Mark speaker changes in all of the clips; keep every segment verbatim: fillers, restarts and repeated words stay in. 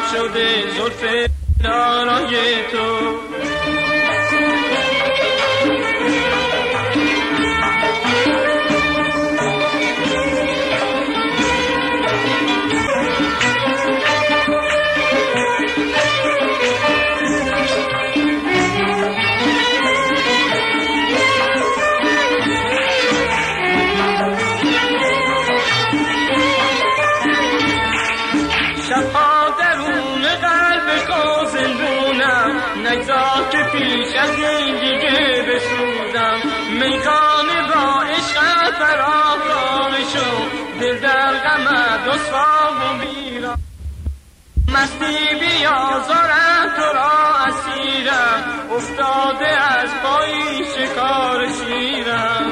Speaker 1: شده زلف دارای تو. شبها درون قلب تو زندونم، نگذار که پیش از این دیگه بسوزم. میخانه با عشقت فراخوانه شد، دل در غمت رسوا و میرم. مستی بیازارم تو را اسیرم، افتاده از پای شکار شیرم.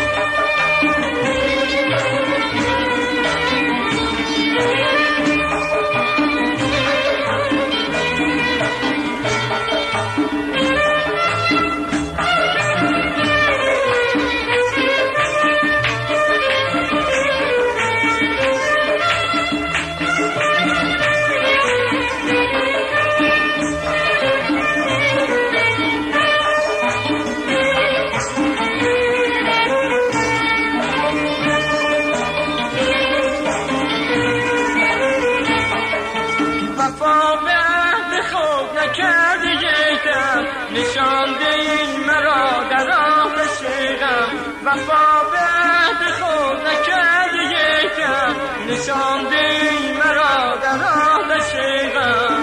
Speaker 1: وفا به عهد خود نکردی یکم، نشانده این مرا در آتش غم. وفا به عهد خود نکردی یکم، نشانده این مرا در آتش غم.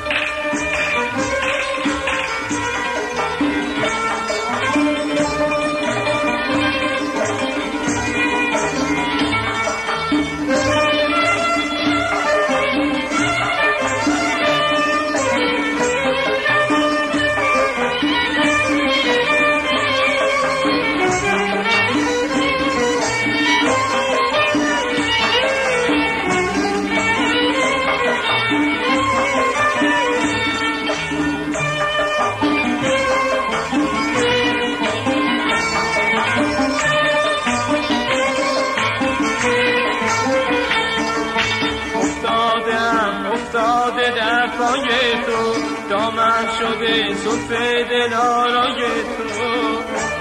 Speaker 1: افتاده در پای تو، دامن شده زلف دلارای تو.